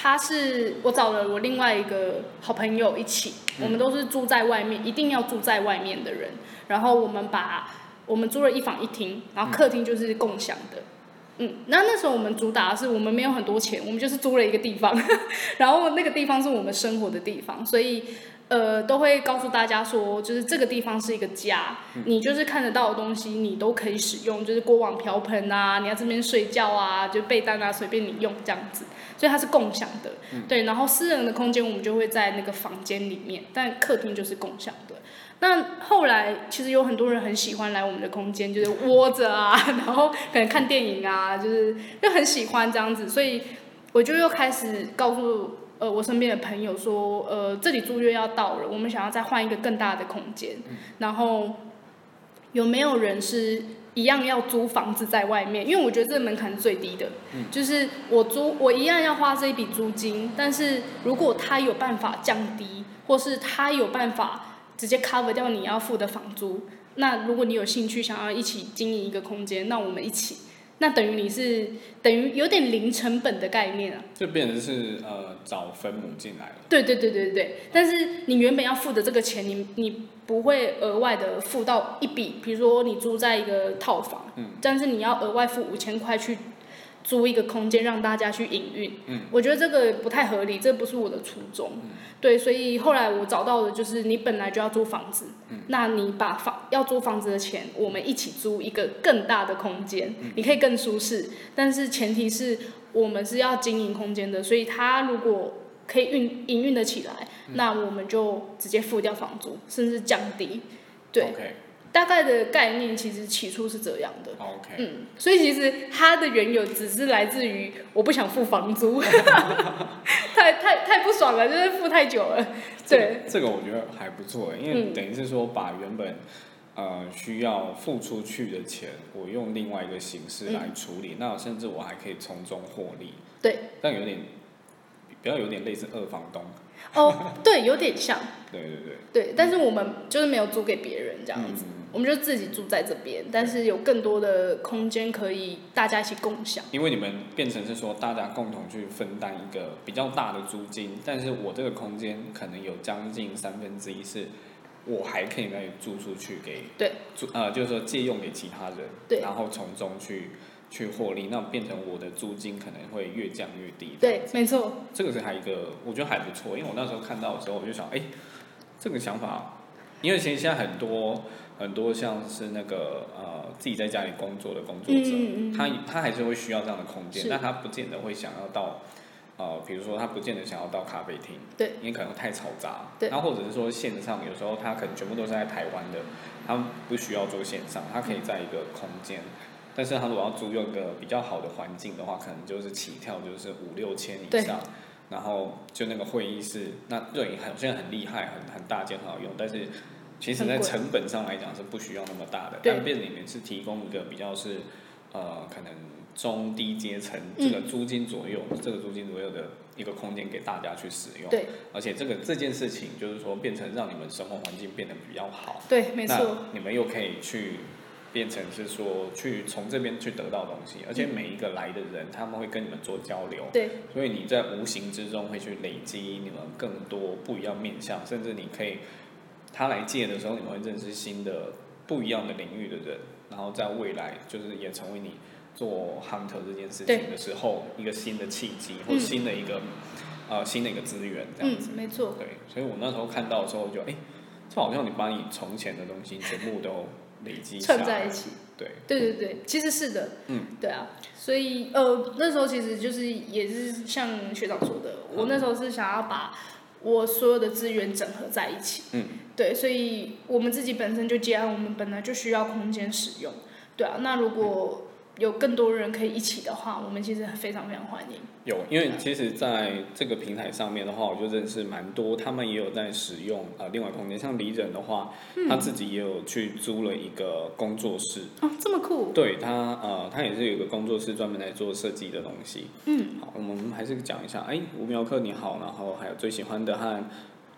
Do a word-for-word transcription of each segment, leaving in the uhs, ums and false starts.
他是我找了我另外一个好朋友一起，我们都是住在外面，一定要住在外面的人。然后我们把我们租了一房一厅，然后客厅就是共享的。嗯，那那时候我们主打的是我们没有很多钱，我们就是租了一个地方，然后那个地方是我们生活的地方，所以呃都会告诉大家说，就是这个地方是一个家，你就是看得到的东西你都可以使用，就是锅碗瓢盆啊，你要这边睡觉啊，就被单啊随便你用这样子，所以它是共享的，对，然后私人的空间我们就会在那个房间里面，但客厅就是共享的。那后来其实有很多人很喜欢来我们的空间，就是窝着啊，然后可能看电影啊，就是就很喜欢这样子，所以我就又开始告诉呃我身边的朋友说，呃这里租约要到了，我们想要再换一个更大的空间，然后有没有人是一样要租房子在外面？因为我觉得这个门槛是最低的，就是我租我一样要花这一笔租金，但是如果他有办法降低，或是他有办法直接 cover 掉你要付的房租，那如果你有兴趣想要一起经营一个空间，那我们一起，那等于你是等于有点零成本的概念啊， 就变成是呃找分母进来了。 对对对对对，但是你原本要付的这个钱，你你不会额外的付到一笔，比如说你租在一个套房，嗯，但是你要额外付五千块去租一个空间让大家去营运，嗯，我觉得这个不太合理，这不是我的初衷，嗯，对，所以后来我找到的就是你本来就要租房子，嗯，那你把房要租房子的钱，我们一起租一个更大的空间，嗯，你可以更舒适，但是前提是我们是要经营空间的，所以他如果可以运营运得起来，嗯，那我们就直接付掉房租，甚至降低，对。Okay.大概的概念其实起初是这样的 ，OK， 嗯，所以其实它的缘由只是来自于我不想付房租，太太太不爽了，就是付太久了。对， 这个、这个我觉得还不错，因为等于是说把原本呃需要付出去的钱，我用另外一个形式来处理，嗯，那甚至我还可以从中获利。 对， 但有点比较有点类似二房东。 哦，对，有点像。 对对对。 对，但是我们就是没有租给别人这样子。嗯，我们就自己住在这边，但是有更多的空间可以大家一起共享。 因为你们变成是说大家共同去分担一个比较大的租金，但是我这个空间可能有将近三分之一是我还可以再租出去给对租呃，就是说借用给其他人， 对， 然后从中去去获利，那变成我的租金可能会越降越低。 对，没错。 这个是还一个我觉得还不错，因为我那时候看到的时候我就想，哎，这个想法，因为其实现在很多。很多像是那个呃自己在家里工作的工作者，嗯嗯嗯他他还是会需要这样的空间，但他不见得会想要到呃，比如说他不见得想要到咖啡厅， 对， 因为可能太嘈杂， 对， 然后或者是说线上有时候他可能全部都是在台湾的，他不需要做线上，他可以在一个空间，但是他如果要租用一个比较好的环境的话，可能就是起跳就是五六千以上，然后就那个会议室，那对，很现在很厉害，很很大间很好用，但是。其实，在成本上来讲是不需要那么大的，但变里面是提供一个比较是，呃，可能中低阶层这个租金左右，嗯、这个租金左右的一个空间给大家去使用。 对， 而且这个这件事情就是说，变成让你们生活环境变得比较好。 对，没错。 你们又可以去变成是说，去从这边去得到东西，而且每一个来的人，他们会跟你们做交流。 对。 所以你在无形之中会去累积你们更多不一样面向，甚至你可以。他来借的时候，你们会认识新的不一样的领域的人，然后在未来就是也成为你做 hunter 这件事情的时候一个新的契机，或新的一个、嗯、呃新的一个资源这样子。 嗯，没错。 对，所以我那时候看到的时候，我就哎，这好像你把你从前的东西全部都累积串在一起。 对。 对对对，其实是的。嗯。对啊，所以呃那时候其实就是也是像学长说的，我那时候是想要把。我所有的资源整合在一起，嗯，对，所以我们自己本身就接案，我们本来就需要空间使用，对啊，那如果有更多人可以一起的话，我们其实非常非常欢迎。 有，因为其实在这个平台上面的话，我就认识蛮多，他们也有在使用呃另外空间，像李忍的话、嗯，他自己也有去租了一个工作室。 哦，这么酷。 对他呃，他也是有一个工作室专门来做设计的东西。嗯，好，我们还是讲一下，哎，吴苗克你好，然后还有最喜欢的和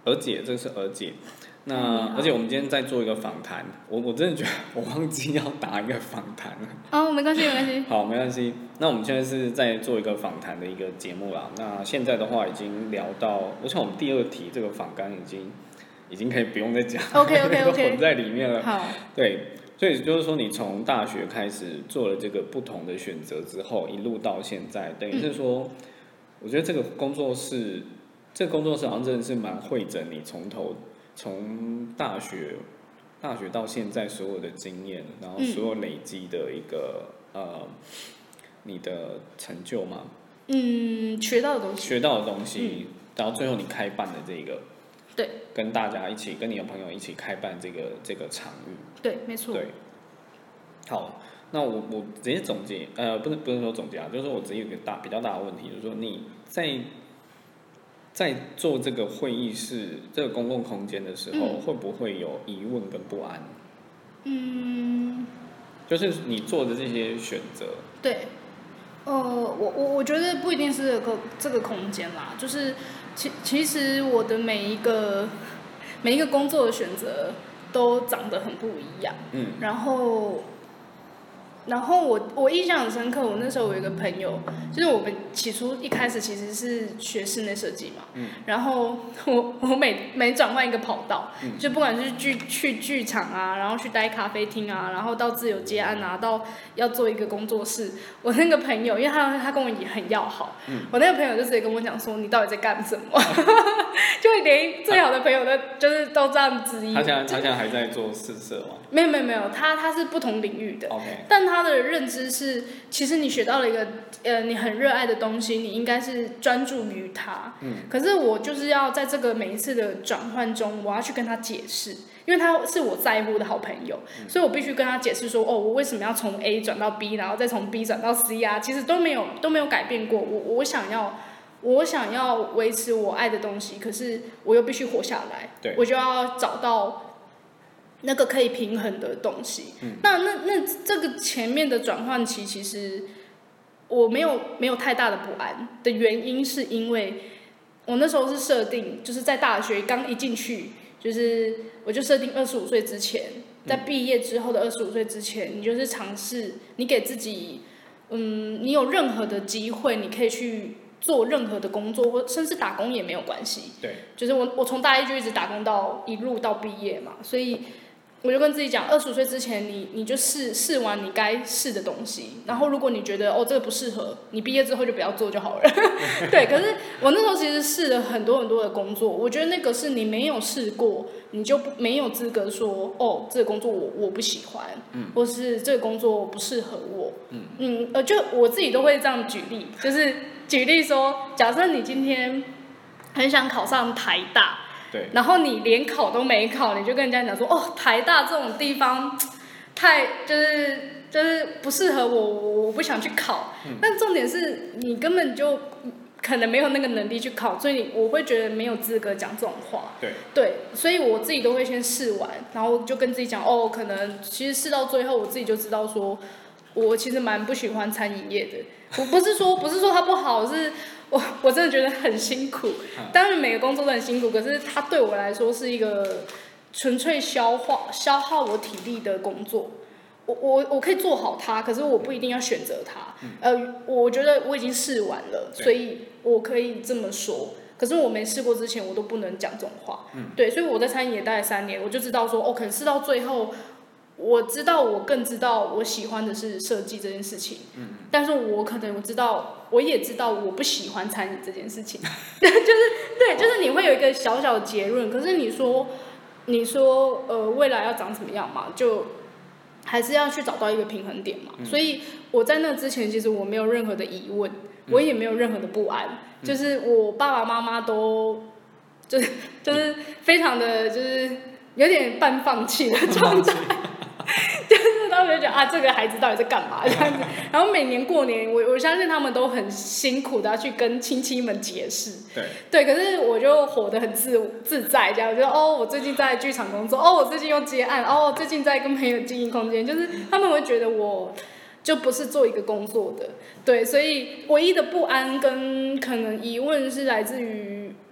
儿姐，这是儿姐。那而且我们今天在做一个访谈，我我真的觉得我忘记要打一个访谈了。 哦，没关系，没关系。 好，没关系。那我们现在是在做一个访谈的一个节目啦。那现在的话已经聊到，我想我们第二题这个访纲已经已经可以不用再讲 ，OK OK OK， 都混在里面了。 好， 对，所以就是说你从大学开始做了这个不同的选择之后，一路到现在，等于是说，嗯、我觉得这个工作室，这个工作室好像真的是蛮汇整你从头。从大学，大学到现在所有的经验，然后所有累积的一个、嗯、呃，你的成就吗？ 嗯，学到的东西。 学到的东西，嗯、然后最后你开办的这个， 对， 跟大家一起，跟你的朋友一起开办这个这个场域。 对，没错。 对。好，那我我直接总结，呃，不是不是说总结啊，就是说我直接有一个大比较大的问题，就是说你在。在做这个会议室、这个公共空间的时候，嗯、会不会有疑问跟不安？嗯，就是你做的这些选择。 对，呃，我我我觉得不一定是这个这个空间啦，就是其其实我的每一个每一个工作的选择都长得很不一样。嗯，然后。然后我我印象很深刻，我那时候有一个朋友，就是我们起初一开始其实是学室内设计嘛，嗯、然后我我每每转换一个跑道，嗯、就不管是剧去剧场啊，然后去待咖啡厅啊，然后到自由接案啊，到要做一个工作室，我那个朋友，因为他他跟我也很要好，嗯、我那个朋友就直接跟我讲说，你到底在干什么？就连最好的朋友都就是都这样质疑。 他现在他现在还在做试色吗？ 没有没有没有，他他是不同领域的， okay. 但他的认知是，其实你学到了一个呃你很热爱的东西，你应该是专注于它。嗯。可是我就是要在这个每一次的转换中，我要去跟他解释，因为他是我在乎的好朋友，嗯、所以我必须跟他解释说，哦，我为什么要从 A 转到 B， 然后再从 B 转到 C 啊，其实都没有都没有改变过。我我想要。我想要维持我爱的东西，可是我又必须活下来，我就要找到那个可以平衡的东西。嗯、那那那这个前面的转换期，其实我没有没有太大的不安的原因，是因为我那时候是设定，就是在大学刚一进去，就是我就设定二十五岁之前，在毕业之后的二十五岁之前，你就是尝试，你给自己，嗯，你有任何的机会，你可以去。做任何的工作，或甚至打工也没有关系。 对， 就是我我从大一就一直打工到一路到毕业嘛，所以我就跟自己讲，二十五岁之前你你就试试完你该试的东西，然后如果你觉得哦这个不适合，你毕业之后就不要做就好了。对，可是我那时候其实试了很多很多的工作，我觉得那个是你没有试过，你就没有资格说哦这个工作我我不喜欢，嗯，或是这个工作不适合我，嗯嗯，呃，就我自己都会这样举例，就是。举例说，假设你今天很想考上台大， 对， 然后你连考都没考，你就跟人家讲说，哦，台大这种地方太就是就是不适合我，我不想去考。嗯、但重点是你根本就可能没有那个能力去考，所以我会觉得没有资格讲这种话。 对， 对，所以我自己都会先试完，然后就跟自己讲，哦，可能其实试到最后，我自己就知道说。我其实蛮不喜欢餐饮业的，我不是说不是说它不好，是我我真的觉得很辛苦。当然每个工作都很辛苦，可是它对我来说是一个纯粹消化消耗我体力的工作。我我我可以做好它，可是我不一定要选择它。呃，我觉得我已经试完了，所以我可以这么说。可是我没试过之前，我都不能讲这种话。对，所以我在餐饮业待了三年，我就知道说，哦，可能试到最后。我知道，我更知道我喜欢的是设计这件事情，嗯、但是我可能我知道，我也知道我不喜欢餐饮这件事情，就是对，就是你会有一个小小的结论，可是你说，你说呃未来要长什么样嘛，就还是要去找到一个平衡点嘛，嗯、所以我在那之前其实我没有任何的疑问，我也没有任何的不安，嗯、就是我爸爸妈妈都就是就是非常的就是有点半放弃的状态。就是他们就觉得啊，这个孩子到底在干嘛这样子？然后每年过年，我我相信他们都很辛苦的要去跟亲戚们解释。 对对，可是我就活得很自自在，这样我就哦，我最近在剧场工作，哦，我最近又接案，哦，最近在跟朋友经营空间，就是他们会觉得我就不是做一个工作的，对，所以唯一的不安跟可能疑问是来自于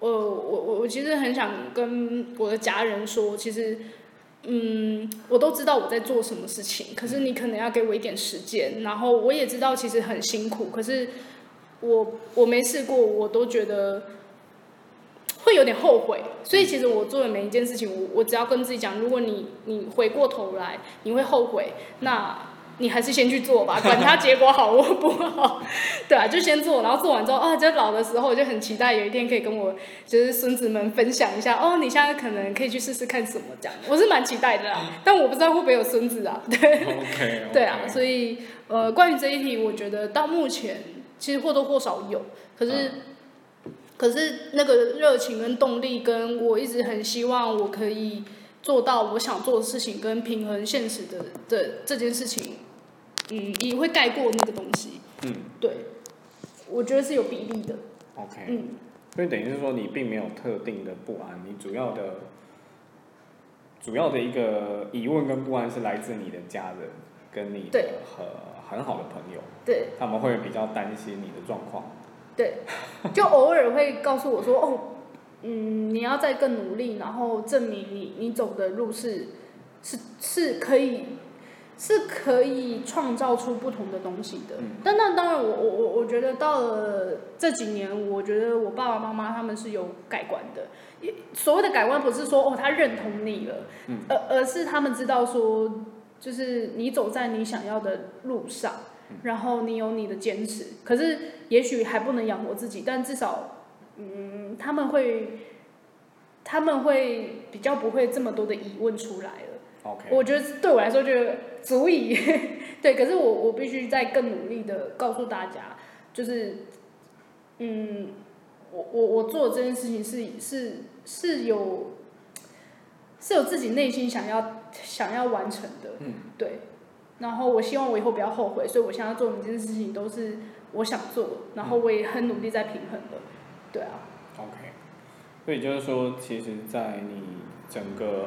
我我我我其实很想跟我的家人说，其实。嗯，我都知道我在做什么事情，可是你可能要给我一点时间，然后我也知道其实很辛苦，可是我我没试过，我都觉得会有点后悔，所以其实我做的每一件事情，我我只要跟自己讲，如果你你回过头来你会后悔，那你还是先去做吧，管它结果好或不好，对啊，就先做，然后做完之后啊，就老的时候我就很期待有一天可以跟我就是孙子们分享一下，哦，你现在可能可以去试试看什么这样，我是蛮期待的啦，但我不知道会不会有孙子啊，对 ，OK， 对啊，所以呃，关于这一题，我觉得到目前其实或多或少有，可是。嗯可是那个热情跟动力，跟我一直很希望我可以做到我想做的事情，跟平衡现实的的这件事情，嗯，也会盖过那个东西。嗯，对，我觉得是有比例的。 OK，嗯，所以等于是说你并没有特定的不安，你主要的主要的一个疑问跟不安是来自你的家人跟你的很很好的朋友， 对， 他们会比较担心你的状况。 对，就偶尔会告诉我说，哦，嗯，你要再更努力，然后证明你你走的路是是是可以是可以创造出不同的东西的。嗯、但那当然我，我我我觉得到了这几年，我觉得我爸爸妈妈他们是有改观的。所谓的改观，不是说哦他认同你了，嗯、而而是他们知道说，就是你走在你想要的路上。然后你有你的坚持，可是也许还不能养活自己，但至少，嗯，他们会，他们会比较不会这么多的疑问出来了。 OK， 我觉得对我来说觉得足以，对，可是我我必须再更努力的告诉大家，就是，嗯，我我我做的这件事情是是是有，是有自己内心想要想要完成的，嗯，对。然后我希望我以后不要后悔，所以我现在做每件事情都是我想做，然后我也很努力在平衡的，对啊。 OK， 所以就是说，其实，在你整个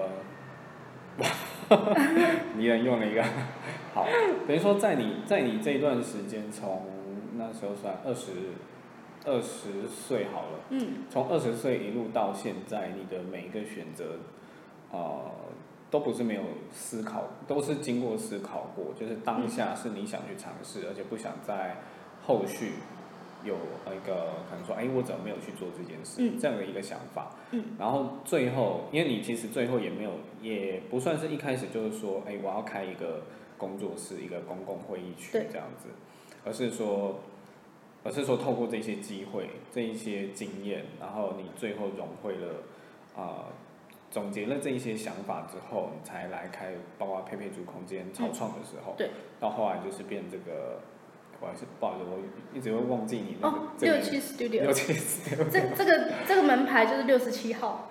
呃，你人用了一个好，等于说在你在你这一段时间，从那时候算二十二十岁好了，嗯，从二十岁一路到现在，你的每一个选择，呃。都不是没有思考，都是经过思考过，就是当下是你想去尝试，而且不想在后续有一个可能说，哎，我怎么没有去做这件事，嗯、这样的一个想法。嗯、然后最后，因为你其实最后也没有，也不算是一开始就是说，哎，我要开一个工作室，一个公共会议区这样子，而是说，而是说透过这些机会，这一些经验，然后你最后融汇了啊。呃总结了这一些想法之后，你才来开，包括佩佩猪空间草创的时候，嗯、对，到后来就是变这个，不好意思，不好意思，我一直会忘记你那个。哦， 六七 Studio。 六七 Studio。 这这个这个门牌就是六十七号。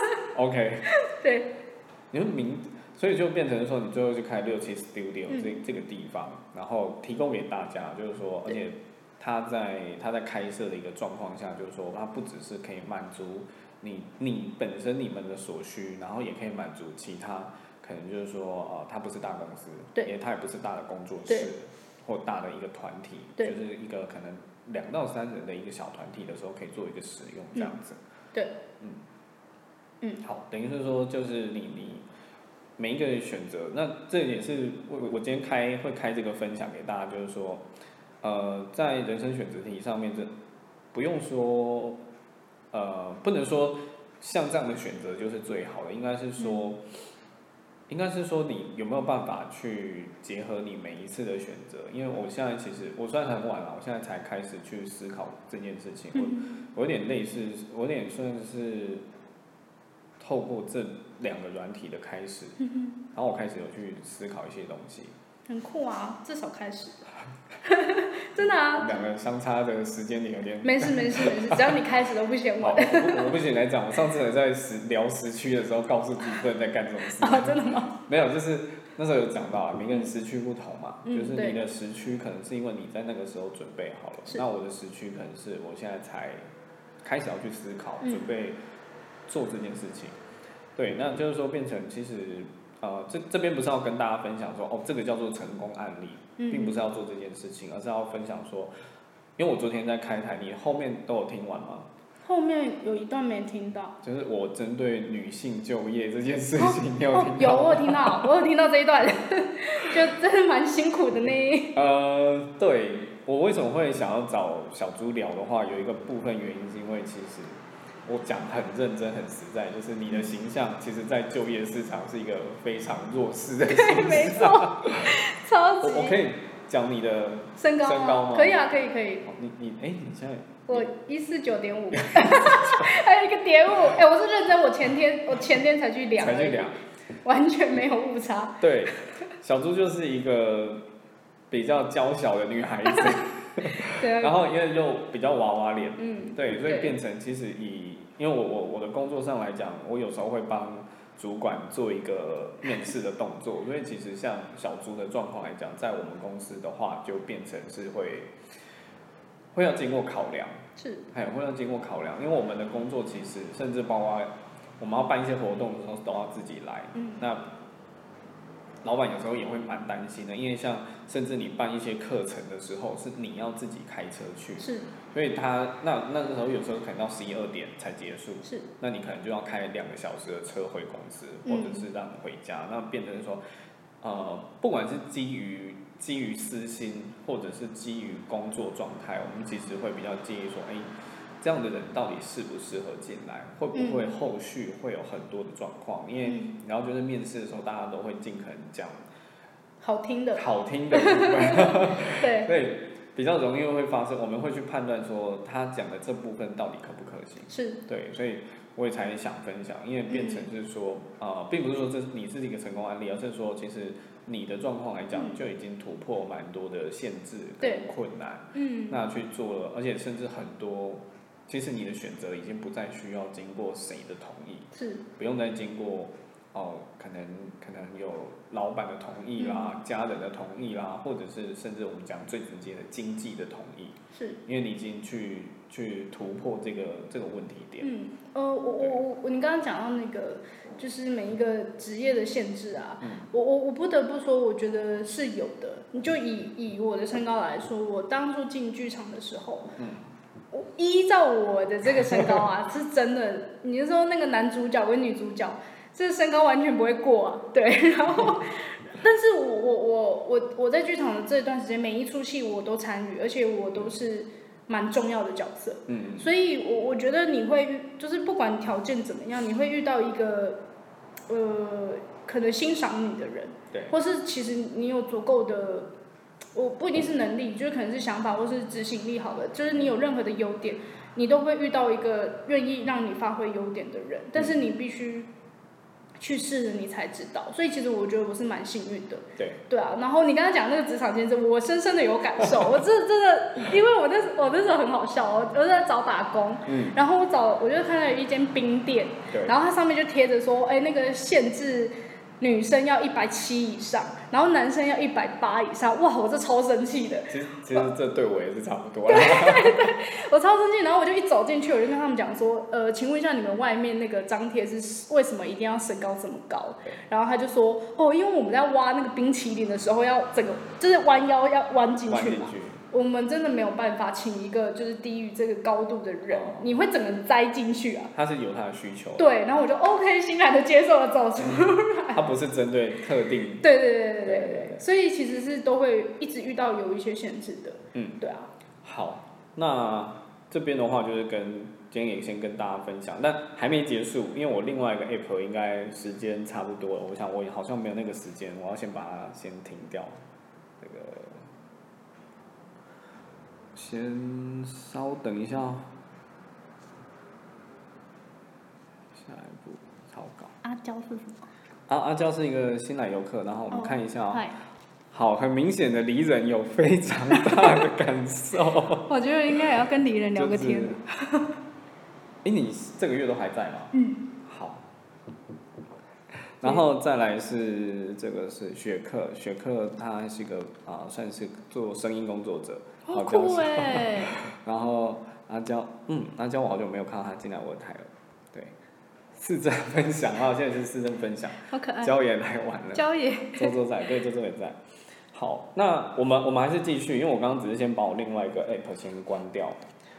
OK。 对。 你说名，所以就变成说，你最后就开六七 Studio 这、嗯、这个地方，然后提供给大家，就是说，而且他在他在开设的一个状况下，就是说，它不只是可以满足。你你本身你们的所需，然后也可以满足其他，可能就是说，呃，它不是大公司，对，因为它也不是大的工作室，或大的一个团体，就是一个可能两到三人的一个小团体的时候，可以做一个使用这样子。 嗯、对， 嗯，嗯，好，等于是说，就是你你每一个选择，那这也是我我今天开会开这个分享给大家，就是说，呃，在人生选择题上面，这不用说。呃，不能说像这样的选择就是最好的，应该是说，嗯、应该是说你有没有办法去结合你每一次的选择？因为我现在其实我虽然很晚了，我现在才开始去思考这件事情，嗯、我我有点类似，我有点算是透过这两个软体的开始，嗯、然后我开始有去思考一些东西。 很酷啊，至少开始。真的啊。 两个相差的时间点有点。 没事没事没事，只要你开始都不嫌晚。 我我不行来讲，我上次也在时聊时区的时候，告诉自己不能再干这种事。 啊，真的吗？ 没有，就是那时候有讲到啊，每个人时区不同嘛，嗯、就是你的时区可能是因为你在那个时候准备好了，那我的时区可能是我现在才开始要去思考，嗯、准备做这件事情。对，那就是说变成其实。呃，这这边不是要跟大家分享说，哦，这个叫做成功案例，并不是要做这件事情，而是要分享说，因为我昨天在开台，你后面都有听完吗？ 后面有一段没听到， 就是我针对女性就业这件事情，你有听到吗？ 哦，有我有听到，我有听到这一段，就真的蛮辛苦的呢。 呃，对，我为什么会想要找小猪聊的话，有一个部分原因是因为其实我讲很认真很实在，就是你的形象其实在就业市场是一个非常弱势的形象。 对，没错，超级。 我我可以讲你的身高吗？ 身高吗？ 可以啊，可以可以。 你你哎，你现在我一四九点五，还有一个点五，哎，我是认真，我前天我前天才去量， 才去量， 完全没有误差。 对，小猪就是一个比较娇小的女孩子， 对， 然后因为又比较娃娃脸， 嗯， 对，所以变成其实以，因为我我我的工作上来讲，我有时候会帮主管做一个面试的动作，所以其实像小猪的状况来讲，在我们公司的话，就变成是会会要经过考量， 是， 还有会要经过考量，因为我们的工作其实甚至包括我们要办一些活动的时候都要自己来， 嗯， 那老板有时候也会蛮担心的，因为像甚至你办一些课程的时候，是你要自己开车去， 是， 所以他那那个时候有时候可能到十一二点才结束， 是， 那你可能就要开两个小时的车回公司， 嗯、 或者是让你回家，那变成说，呃，不管是基于基于私心，或者是基于工作状态，我们其实会比较建议说，哎，这样的人到底适不适合进来，会不会后续会有很多的状况？因为然后就是面试的时候，大家都会尽可能讲好听的， 好听的部分， 对， 对，比较容易会发生，我们会去判断说他讲的这部分到底可不可行。 是， 对，所以我也才想分享，因为变成是说，啊、呃，并不是说这你是一个成功案例，而是说其实你的状况来讲，就已经突破蛮多的限制跟困难， 嗯， 那去做了，而且甚至很多。其实你的选择已经不再需要经过谁的同意， 是不用再经过哦，可能可能有老板的同意啦、嗯、家人的同意啦，或者是甚至我们讲最直接的经济的同意， 是因为你已经去去突破这个这个问题点。 嗯，呃，我我我你刚刚讲到那个就是每一个职业的限制啊，嗯、我我我不得不说，我觉得是有的。你就以以我的身高来说，我当初进剧场的时候，嗯。我依照我的这个身高啊，是真的。你是说那个男主角跟女主角，这个身高完全不会过啊？对，然后，但是我我我我我在剧场的这段时间，每一出戏我都参与，而且我都是蛮重要的角色。嗯。所以我我觉得你会就是不管条件怎么样，你会遇到一个呃可能欣赏你的人， 对， 或是其实你有足够的。我不一定是能力，就是可能是想法或是执行力好的，就是你有任何的优点，你都会遇到一个愿意让你发挥优点的人，但是你必须去试了，你才知道。所以其实我觉得我是蛮幸运的。 对。 对啊，然后你刚刚讲那个职场竞争，我深深的有感受。我这真的，因为我那我那时候很好笑，我我在找打工，嗯，然后我找我就看到有一间冰店， 对， 然后它上面就贴着说，哎，那个限制。女生要一百七以上，然后男生要一百八以上，哇！我这超生气的。 其实其实这对我也是差不多。 对对对，我超生气，然后我就一走进去，我就跟他们讲说，呃，请问一下你们外面那个张贴是为什么一定要身高这么高？然后他就说，哦，因为我们在挖那个冰淇淋的时候要整个就是弯腰要弯进去嘛。我们真的没有办法请一个就是低于这个高度的人，哦、你会整个栽进去啊。 他是有他的需求。 对，然后我就 OK， 欣然的接受了走出来。 他不是针对特定。 对对对对对 对, 对，所以其实是都会一直遇到有一些限制的。嗯，对啊。 好，那这边的话就是跟今天也先跟大家分享，但还没结束，因为我另外一个 app 应该时间差不多了，我想我好像没有那个时间，我要先把它先停掉。这个。先稍等一下，下一步草稿。 阿娇是什么？ 阿阿娇是一个新来游客，然后我们看一下、哦哦、 好，很明显的离人有非常大的感受。 我觉得应该也要跟离人聊个天。 哎、就是，你这个月都还在吗？ 嗯。 好。然后再来是这个是雪克，雪克他是一个啊、呃，算是做声音工作者。 好酷哎！ 然后阿娇，嗯，阿娇我好久没有看到他进来我的台了，对，市政分享啊，现在是市政分享， 好可爱。 娇也来晚了， 娇也， 周周在，对，周周也在。好，那我们我们还是继续，因为我刚刚只是先把我另外一个 app 先关掉，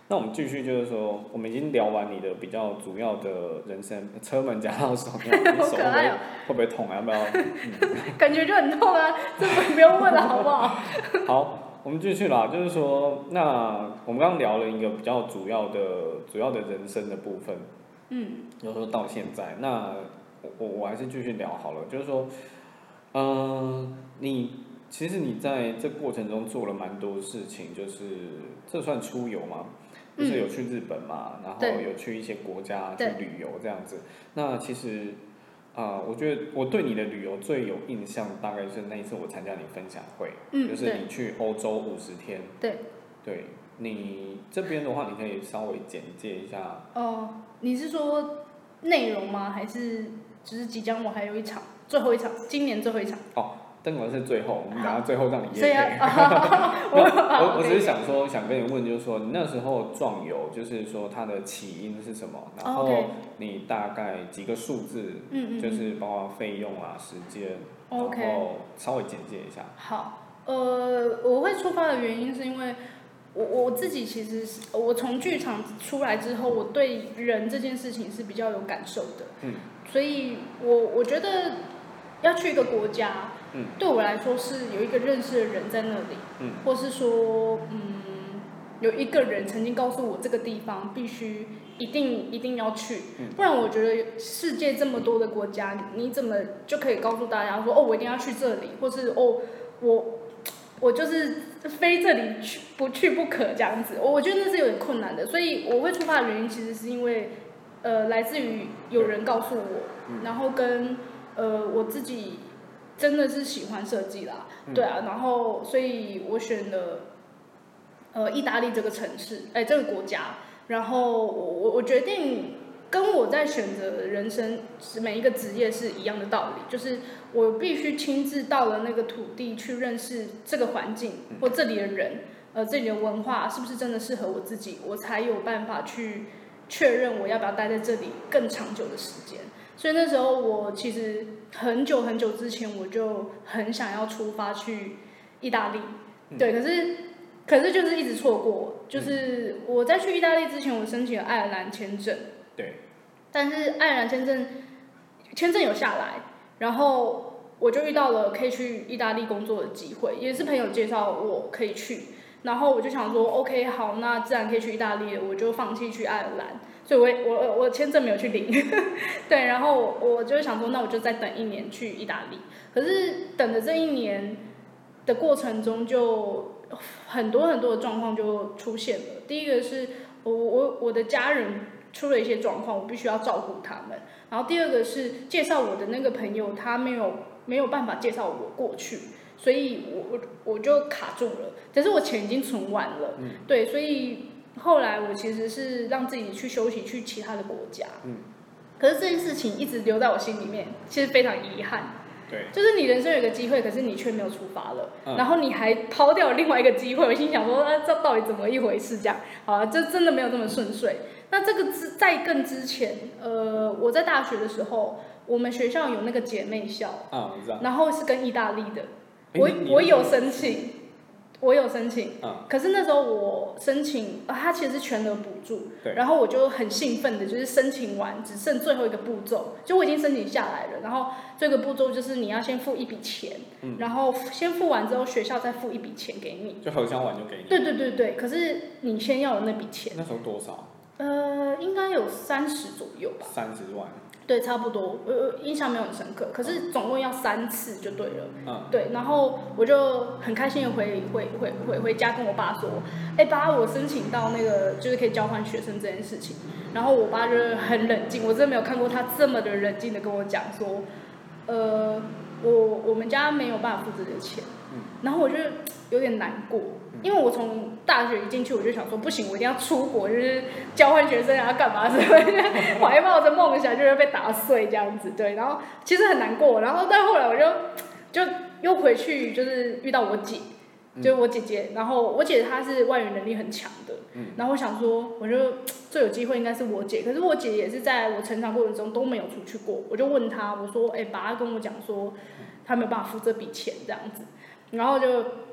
那我们继续就是说，我们已经聊完你的比较主要的人生车门夹到手，你手会不会、喔、会不会痛啊？要不要？嗯、 感觉就很痛啊，这不用问了好不好？ 好，我们继续啦，就是说，那我们刚刚聊了一个比较主要的、主要的人生的部分，嗯，就是说到现在，那我我还是继续聊好了，就是说，嗯、呃，你。其实你在这过程中做了蛮多事情，就是这算出游吗？就是有去日本嘛，嗯、然后有去一些国家去旅游这样子。那其实啊、呃，我觉得我对你的旅游最有印象，大概是那一次我参加你分享会，嗯、就是你去欧洲五十天。 对。 对，你这边的话，你可以稍微简介一下。 哦，你是说内容吗？还是就是即将我还有一场，最后一场，今年最后一场？ 哦。等会是最后，我们等下最后让你业配。 我我我只是想说，想跟你问，就是说你那时候壮游，就是说它的起因是什么？然后你大概几个数字，嗯嗯，就是包括费用啊、时间，然后稍微简介一下。 好，呃，我会出发的原因是因为我我自己其实是我从剧场出来之后，我对人这件事情是比较有感受的，嗯，所以我我觉得要去一个国家。嗯、对我来说是有一个认识的人在那里，嗯、或是说，嗯，有一个人曾经告诉我这个地方必须一定一定要去，嗯、不然我觉得世界这么多的国家，你怎么就可以告诉大家说，哦，我一定要去这里，或是哦，我我就是非这里去不去不可这样子，我觉得那是有点困难的，所以我会出发的原因其实是因为，呃，来自于有人告诉我，嗯、然后跟呃我自己。真的是喜欢设计啦，对啊，然后所以我选了，呃，意大利这个城市，哎，这个国家，然后我我决定跟我在选择人生每一个职业是一样的道理，就是我必须亲自到了那个土地去认识这个环境或这里的人，呃，这里的文化是不是真的适合我自己，我才有办法去确认我要不要待在这里更长久的时间。所以那时候我其实很久很久之前我就很想要出发去意大利，对，可是可是就是一直错过。就是我在去意大利之前，我申请了爱尔兰签证， 对， 但是爱尔兰签证签证有下来，然后我就遇到了可以去意大利工作的机会，也是朋友介绍我可以去，然后我就想说 OK 好，那自然可以去意大利了，我就放弃去爱尔兰。所以我我我签证没有去领，对，然后我我就想说，那我就再等一年去意大利。可是等的这一年的过程中，就很多很多的状况就出现了。第一个是我我我的家人出了一些状况，我必须要照顾他们。然后第二个是介绍我的那个朋友，他没有没有办法介绍我过去，所以我我我就卡住了。可是我钱已经存完了，嗯、对，所以。后来我其实是让自己去休息，去其他的国家。嗯，可是这件事情一直留在我心里面，其实非常遗憾。 对， 就是你人生有一个机会，可是你却没有出发了，嗯、然后你还抛掉了另外一个机会。我心想说，啊，这到底怎么一回事？这样，好啊，这真的没有这么顺遂。那这个之在更之前，呃，我在大学的时候，我们学校有那个姐妹校， 啊，我知道， 然后是跟意大利的，我我有申请。我有申请，嗯、可是那时候我申请，啊、它其实是全额补助，然后我就很兴奋的，就是申请完只剩最后一个步骤，就我已经申请下来了，然后这个步骤就是你要先付一笔钱，嗯、然后先付完之后学校再付一笔钱给你， 就核销完就给你。 对对对对，可是你先要有那笔钱。 那时候多少？ 呃，应该有三十左右吧。 三十万。对， 差不多，呃，印象没有很深刻，可是总共要三次就对了。嗯，对，然后我就很开心的回回回回回家跟我爸说，哎、欸、爸，我申请到那个就是可以交换学生这件事情。然后我爸就很冷静，我真的没有看过他这么的冷静的跟我讲说，呃，我我们家没有办法付这些钱。嗯，然后我就有点难过，因为我从大学一进去我就想说，不行，我一定要出国，就是交换学生啊，干嘛之类的，怀抱着梦想就是被打碎这样子，对，然后其实很难过，然后但后来我就就又回去，就是遇到我姐，就是我姐姐，然后我姐她是外语能力很强的，然后我想说，我就最有机会应该是我姐，可是我姐也是在我成长过程中都没有出去过，我就问她，我说，哎、欸，爸跟我讲说，她没有办法付这笔钱这样子。然后就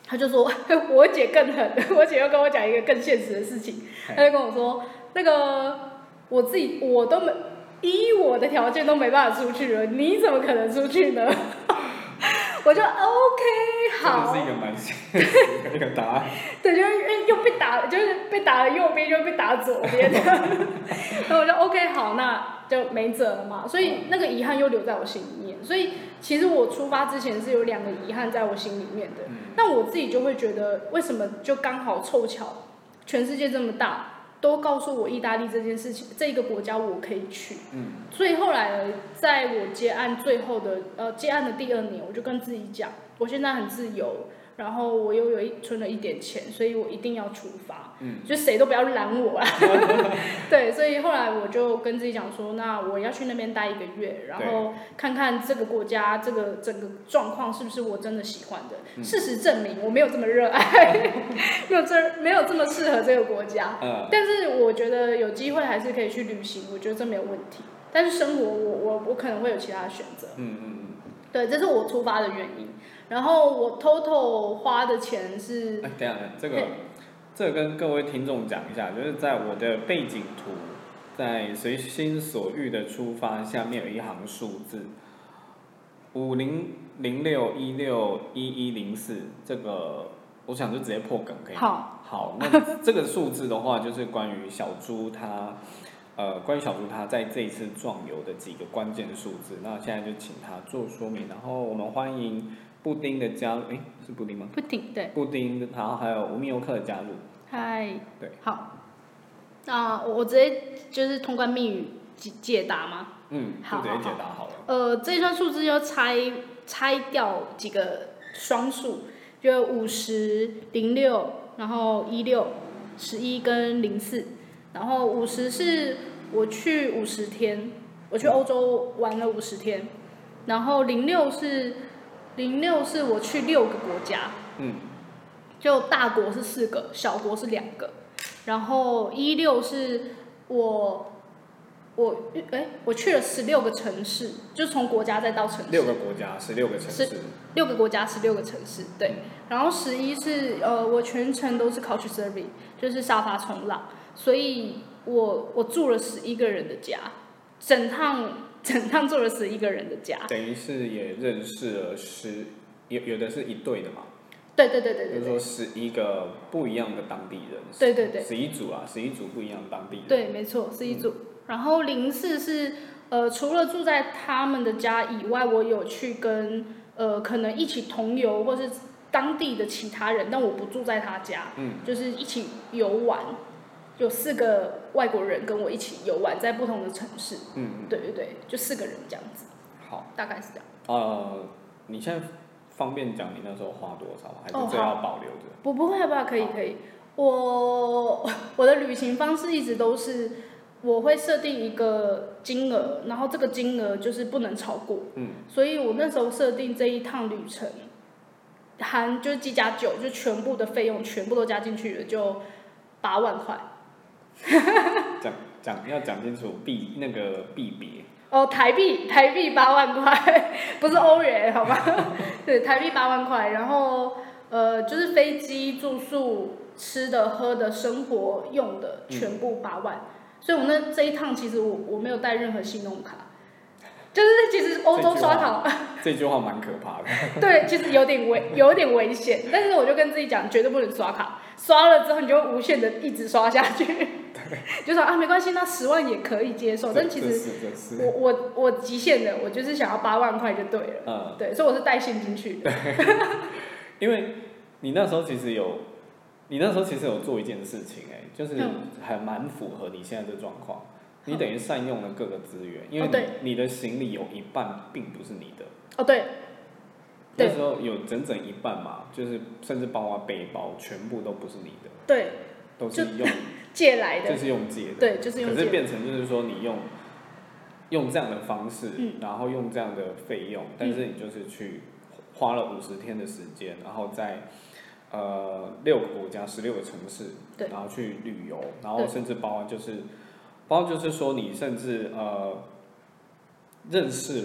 他就说我姐更狠，我姐又跟我讲一个更现实的事情，他就跟我说那个我自己我都没依我的条件都没办法出去了，你怎么可能出去呢？我就 OK 好， 这是一个蛮现实的一个答案。 对，就是又被打，就是被打了右边，又被打左边，然后我就 OK 好，那就没辙了嘛。所以那个遗憾又留在我心里面。所以其实我出发之前是有两个遗憾在我心里面的。那、嗯、我自己就会觉得，为什么就刚好凑巧，全世界这么大，都告诉我意大利这件事情，这一个国家我可以去。嗯。所以后来在我接案最后的呃接案的第二年，我就跟自己讲，我现在很自由。然后我又有一存了一点钱，所以我一定要出发，嗯，就谁都不要拦我啦。对，所以后来我就跟自己讲说，那我要去那边待一个月，然后看看这个国家这个整个状况是不是我真的喜欢的。嗯、事实证明我没有这么热爱，没有这没有这么适合这个国家。嗯、但是我觉得有机会还是可以去旅行，我觉得这没有问题。但是生活我我我可能会有其他的选择。嗯嗯嗯。对，这是我出发的原因。然后我 total 花的钱是， 哎，等一下，这个这个跟各位听众讲一下，就是在我的背景图，在随心所欲的出发下面有一行数字，五零零六一六一一零四，这个我想就直接破梗可以吗？ 好， 好，那这个数字的话，就是关于小猪它。呃，关于小猪他在这一次壮游的几个关键数字，那现在就请他做说明，然后我们欢迎布丁的加入，哎，是布丁吗？ 布丁，对。 布丁，然后还有吴密欧克的加入。 嗨。 对。 好。那我直接就是通关密语解答吗？ 嗯，就直接解答好了。 呃，这一串数字就拆拆掉几个双数，就五十、零六，然后一六、十一跟零四。然后五十是我去五十天，我去欧洲玩了五十天，然后零六是零六是我去六个国家，嗯，就大国是四个，小国是两个，然后一六是我我哎我去了十六个城市，就从国家再到城市， 六个国家十六个城市， 六个国家十六个城市，对，然后十一是呃我全程都是 couch surfing， 就是沙发冲浪。所以我我住了十一个人的家，整趟整趟住了十一个人的家， 等于是也认识了十有有的是一对的嘛？ 对对对对对， 就是说十一个不一样的当地人， 对对对， 十一组啊，十一组不一样的当地人， 对，没错，十一组。嗯、然后零四是呃，除了住在他们的家以外，我有去跟呃可能一起同游或是当地的其他人，但我不住在他家，嗯，就是一起游玩。有四个外国人跟我一起游玩，在不同的城市。嗯，对对对，就四个人这样子。 好， 大概是这样。 呃，你现在方便讲你那时候花多少，还是这要保留着？ 不不会吧，可以可以。我我的旅行方式一直都是，我会设定一个金额，然后这个金额就是不能超过。嗯。所以我那时候设定这一趟旅程，含就是机加酒，就全部的费用全部都加进去了，就八万块。 讲讲要讲清楚币那个币别哦，台币台币八万块，不是欧元，好吧？对，台币八万块，然后呃，就是飞机住宿、吃的、喝的、生活用的，全部八万。嗯、所以我那这一趟其实我我没有带任何信用卡，就是其实欧洲刷卡， 这句话蛮可怕的。 对，其实有点危有点危险，但是我就跟自己讲，绝对不能刷卡，刷了之后你就无限的一直刷下去。就说啊，没关系，那十万也可以接受，但其实我我我极限的，我就是想要八万块就对了，嗯，对，所以我是带现金去的。 因为你那时候其实有，你那时候其实有做一件事情、欸，哎，就是还蛮符合你现在的状况，嗯、你等于善用了各个资源，因为你,、哦、你的行李有一半并不是你的。 哦，对。 那时候有整整一半嘛，就是甚至包括背包，全部都不是你的。 对。 都是用借来的， 就是用借的， 对，就是用借的。 可是变成就是说你用用这样的方式，嗯、然后用这样的费用，但是你就是去花了五十天的时间，然后在呃六个国家、十六个城市，然后去旅游，然后甚至包括就是包括就是说你甚至呃认识了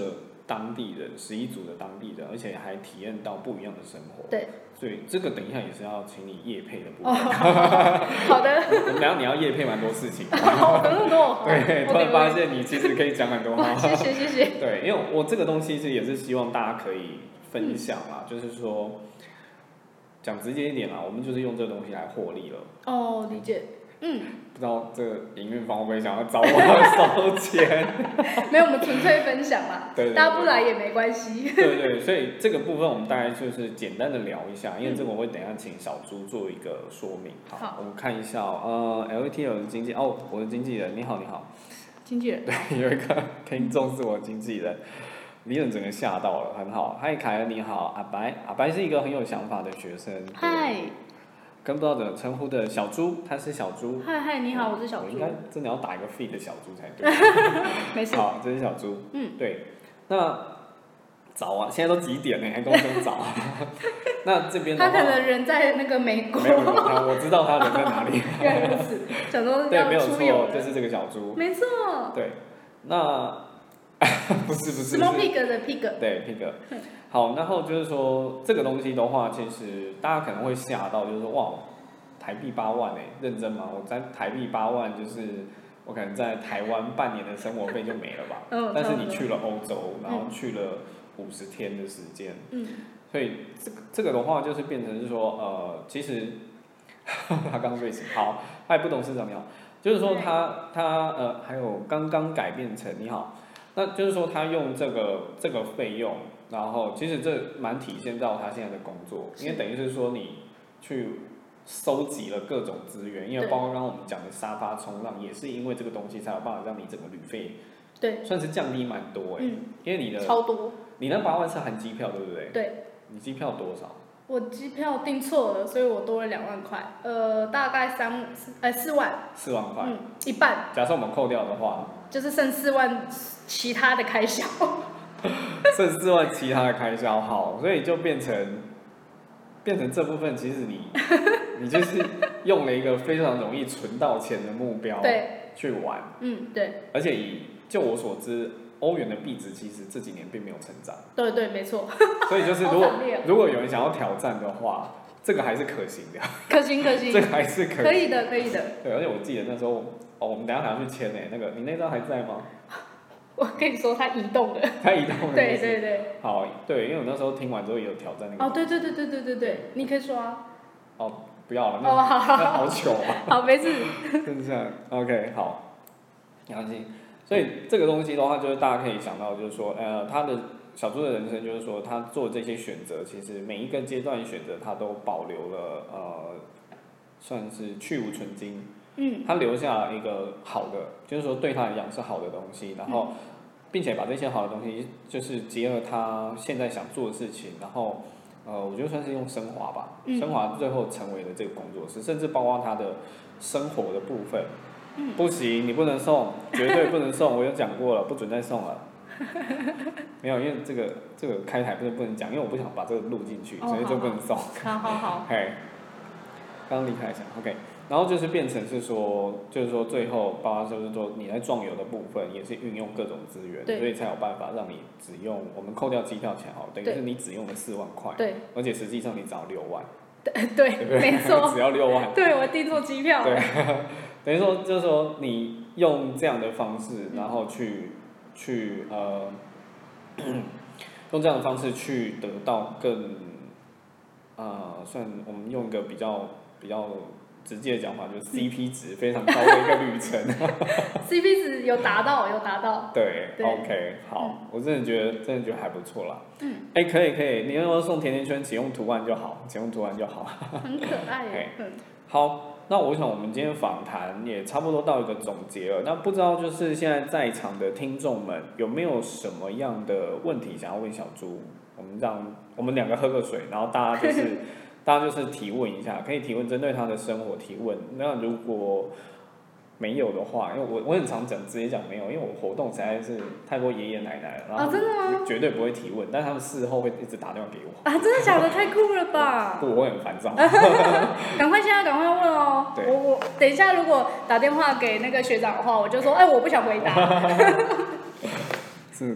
当地人，食蚁族的当地人，而且还体验到不一样的生活。 对。 所以这个等一下也是要请你业配的部分。 哦、好的。 我们等一下你要业配蛮多事情。 好的，那么多。 对，突然发现你其实可以讲很多话。 谢谢谢谢。 对，因为我这个东西其实也是希望大家可以分享啦，嗯、就是说讲直接一点啦，我们就是用这个东西来获利了。 哦，理解。嗯， 不知道这个营运方会不会想要找我收钱？ 没有，我们纯粹分享嘛， 对对对， 大家不来也没关系。 对对，所以这个部分我们大概就是简单的聊一下，因为这个我会等一下请小猪做一个说明。好， 好我们看一下哦，呃 ，L A T L 的经纪哦，我的经纪人，你好你好， 经纪人， 对，有一个听众是我的经纪人。李人整个吓到了，很好。嗨，凯恩你好，阿白，阿白是一个很有想法的学生。 嗨。 跟不知道怎么称呼的小猪，他是小猪。 嗨嗨，你好，我是小猪。 我应该真的要打一个 feed 的小猪才对。 没事。 好，这是小猪。 嗯， 对。那早啊，现在都几点呢？还跟我说早。那这边的话， 他可能人在那个美国。 没有没有，他我知道他人在哪里。 原来如此，想说对，没有错，就是这个小猪。 没错。 对，那不是不是。 Small pig 的 pig。 对 pig。好，然后就是说这个东西的话，其实大家可能会吓到，就是说哇，台币八万哎，认真吗？我在台币八万，就是我可能在台湾半年的生活费就没了吧。 嗯。 但是你去了欧洲，然后去了五十天的时间。 嗯。 所以这个这个的话，就是变成是说，呃，其实他刚睡醒，好，他也不懂市场你好，就是说他他呃，还有刚刚改变成你好，那就是说他用这个这个费用。然后，其实这蛮体现到他现在的工作，因为等于是说你去收集了各种资源，因为包括刚刚我们讲的沙发冲浪，也是因为这个东西才有办法让你整个旅费， 对， 算是降低蛮多哎、欸，嗯，因为你的超多， 你那八万是含机票对不对？ 对， 你机票多少？ 我机票订错了，所以我多了两万块，呃，大概三呃四万， 四万块， 嗯，一半。 假设我们扣掉的话， 就是剩四万其他的开销。 剩四万其他的开销，好，所以就变成变成这部分，其实你你就是用了一个非常容易存到钱的目标， 对， 去玩， 嗯，对， 而且以就我所知，欧元的币值其实这几年并没有成长， 对对，没错， 所以就是如果如果有人想要挑战的话，这个还是可行的， 可行可行， 这个还是可可以的可以的， 对，而且我记得那时候哦，我们等一下还要去签诶，那个你那张还在吗？ 我跟你说，它移动了。 它移动了。 对对对。 好，对，因为我那时候听完之后也有挑战那个。 哦，对对对对对对对，你可以说啊。 哦，不要了，那、 哦、好好那好糗啊。 好，没事。 是这样 ，OK， 好，没关系。所以这个东西的话，就是大家可以想到，就是说，呃，他的小猪的人生，就是说，他做这些选择，其实每一个阶段选择，他都保留了，呃，算是去无存精。 嗯。 他留下了一个好的，就是说对他来讲是好的东西，然后。嗯，并且把这些好的东西，就是结合他现在想做的事情，然后，呃，我觉得算是用升华吧， 嗯、 升华最后成为了这个工作室，甚至包括他的生活的部分。嗯、不行，你不能送，绝对不能送，我有讲过了，不准再送了。没有，因为这个这个开台不是不能讲，因为我不想把这个录进去， 哦、 所以就不能送。 好好好。 嘿，刚离开一下 ，OK。然后就是变成是说，就是说最后，包括就是说你在壮游的部分也是运用各种资源，所以才有办法让你只用我们扣掉机票钱好，等于是你只用了四万块， 对， 而且实际上你只要六万， 对对，对对没错， 只要六万， 对我订错机票， 对，等于说就是说你用这样的方式，然后去去呃，用这样的方式去得到更，呃，算我们用一个比较比较。直接的讲法就是 C P 值非常高的一个旅程 ，C P 值有达到，有达到。 对, 对 ，OK， 好，嗯、我真的觉得真的觉得还不错啦。嗯，哎、欸，可以可以，你要送甜甜圈，请用图案就好，请用图案就好。 很可爱耶。 嗯，好，那我想我们今天访谈也差不多到一个总结了。那不知道就是现在在场的听众们有没有什么样的问题想要问小猪？我们让我们两个喝个水，然后大家就是。大家就是提问一下，可以提问，针对他的生活提问。那如果没有的话，因为我我很常讲，直接讲没有，因为我活动实在是太多爷爷奶奶了，然后真的吗？ 绝对不会提问，但他们事后会一直打电话给我。 啊，真的假的？太酷了吧！ 不，我会很烦躁。 赶快现在赶快问哦！我我等一下如果打电话给那个学长的话，我就说，哎，我不想回答。 是，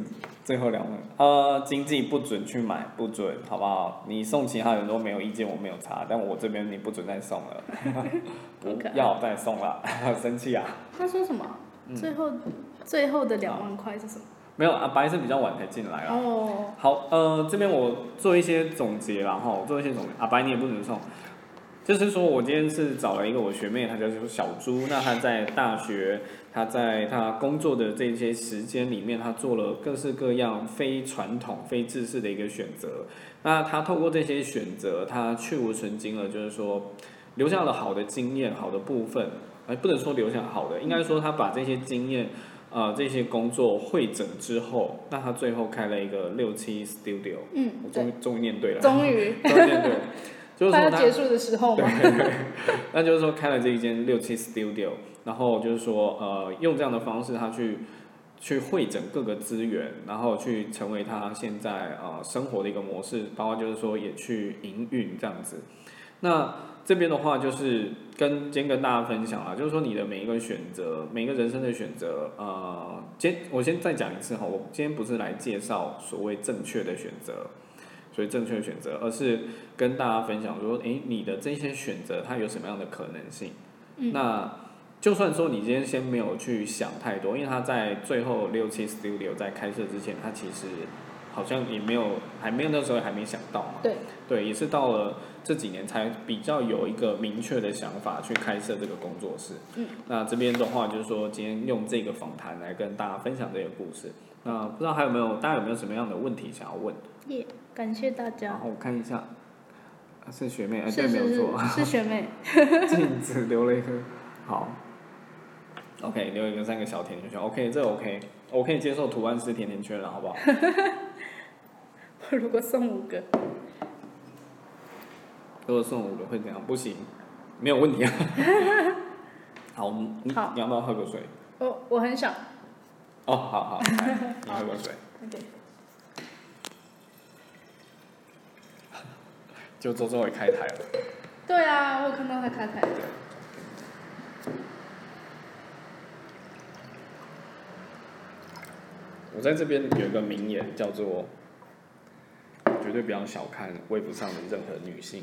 最后两问，呃，经济不准去买，不准，好不好？你送其他人都没有意见，我没有差，但我这边你不准再送了，不要再送了，生气啊！ 他说什么？嗯、最后最后的两万块是什么？ 没有啊，白是比较晚才进来啦。 哦。 好，呃，这边我做一些总结啦，哈，做一些总结。啊，白你也不准送，就是说我今天是找了一个我学妹，她叫做小朱，那她在大学，她在她工作的这些时间里面，她做了各式各样非传统、非制式的一个选择。那她透过这些选择，她去无存精了，就是说留下了好的经验、好的部分，哎，不能说留下好的，应该说她把这些经验。呃，这些工作汇整之后，那他最后开了一个六七 studio， 嗯， 我终于终于念对了， 终于， 终于念对了，就是说他快要结束的时候嘛， 对对对，那就是说开了这一间六七 studio， 然后就是说呃，用这样的方式，他去去汇整各个资源，然后去成为他现在呃生活的一个模式，包括就是说也去营运这样子，那。这边的话就是跟今天跟大家分享啦，就是说你的每一个选择，每一个人生的选择，呃，今我先再讲一次哈，我今天不是来介绍所谓正确的选择，所谓正确的选择，而是跟大家分享说，哎，你的这些选择它有什么样的可能性？嗯、那就算说你今天先没有去想太多，因为他在最后六七 studio 在开设之前，他其实好像也没有，还没有那时候还没想到嘛， 对， 对，也是到了。这几年才比较有一个明确的想法去开设这个工作室。嗯，那这边的话就是说，今天用这个访谈来跟大家分享这个故事。那不知道还有没有大家有没有什么样的问题想要问？ 耶、yeah, 感谢大家。 然后我看一下，是学妹，哎， 对， 没有错， 是学妹。 镜子留了一个，好 ，OK， 留一个三个小甜甜圈 ，OK， 这 OK， 我可以接受图案是甜甜圈了，好不好？ 如果送五个。 如果送五个会怎样？不行，没有问题啊。好，你好你要不要喝个水？ 我我很想。 哦，好好，来你喝个水。 OK。 就周周也开台了。 对啊，我有看到他开台了。 我在这边有一个名言，叫做“绝对不要小看微不上的任何女性”。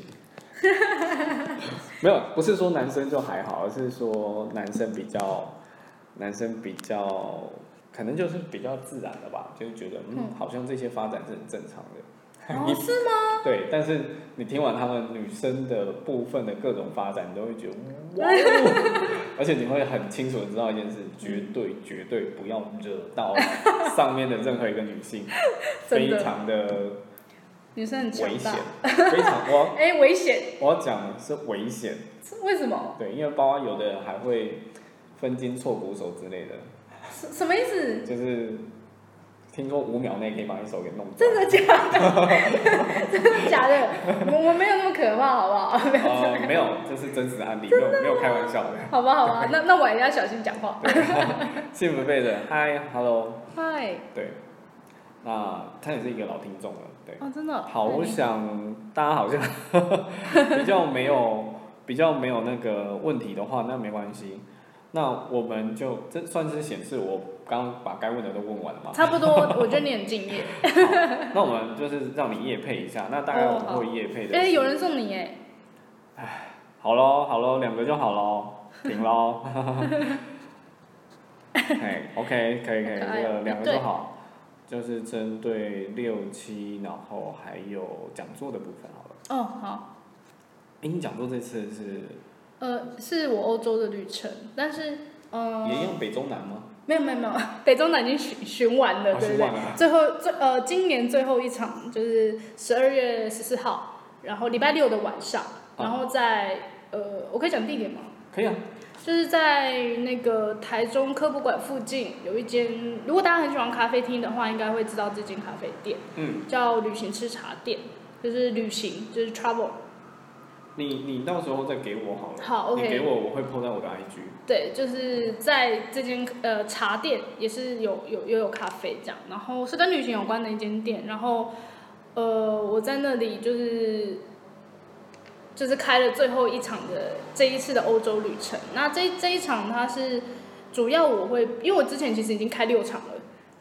没有，不是说男生就还好，而是说男生比较，男生比较，可能就是比较自然的吧，就是觉得嗯，嗯好像这些发展是很正常的。 哦，是吗？ 对，但是你听完他们女生的部分的各种发展，你都会觉得哇、哦，而且你会很清楚的知道一件事，绝对绝对不要惹到上面的任何一个女性，非常的。 女生很强大， 危险，非常我哎、欸、危险， 我要讲的是危险， 为什么？ 对，因为包括有的人还会分筋错骨手之类的， 什什么意思？ 就是听说五秒内可以把你手给弄断， 真的假的？真的假的？我我没有那么可怕，好不好？ 呃，没有，这是真实的案例，没有没有开玩笑的。 好吧，好吧，那那我也要小心讲话。 幸福贝的，嗨 ，hello， 嗨， 对，那他也是一个老听众了。对哦，真的。 好，我想大家好像比较没有比较没有那个问题的话，那没关系。那我们就这算是显示我刚刚把该问的都问完了吗？ 差不多，我觉得你很敬业。 那我们就是让你业配一下，那大概我们会业配的。 哎、欸，有人送你哎。 哎，好咯好咯，两个就好咯，停咯。哎 ，OK， 可以可以，这个两个就好。就是针对六七，然后还有讲座的部分好了。 哦，好。 哎，你讲座这次是？ 呃，是我欧洲的旅程，但是呃。 也用北中南吗？ 没有没有没有，北中南已经巡巡完了， 哦、 对不对？最后最呃，今年最后一场就是十二月十四号，然后礼拜六的晚上，然后在、啊、呃，我可以讲地点吗？ 可以啊。 就是在那个台中科博馆附近有一间，如果大家很喜欢咖啡厅的话，应该会知道这间咖啡店，嗯，叫旅行吃茶店，就是旅行，就是 travel。 你你到时候再给我好了。 好 ，OK。 你给我，我会 po 在我的 I G。 对，就是在这间呃茶店也是有有又有咖啡这样，然后是跟旅行有关的一间店，然后呃我在那里就是。就是开了最后一场的这一次的欧洲旅程。那这这一场它是主要我会，因为我之前其实已经开六场了，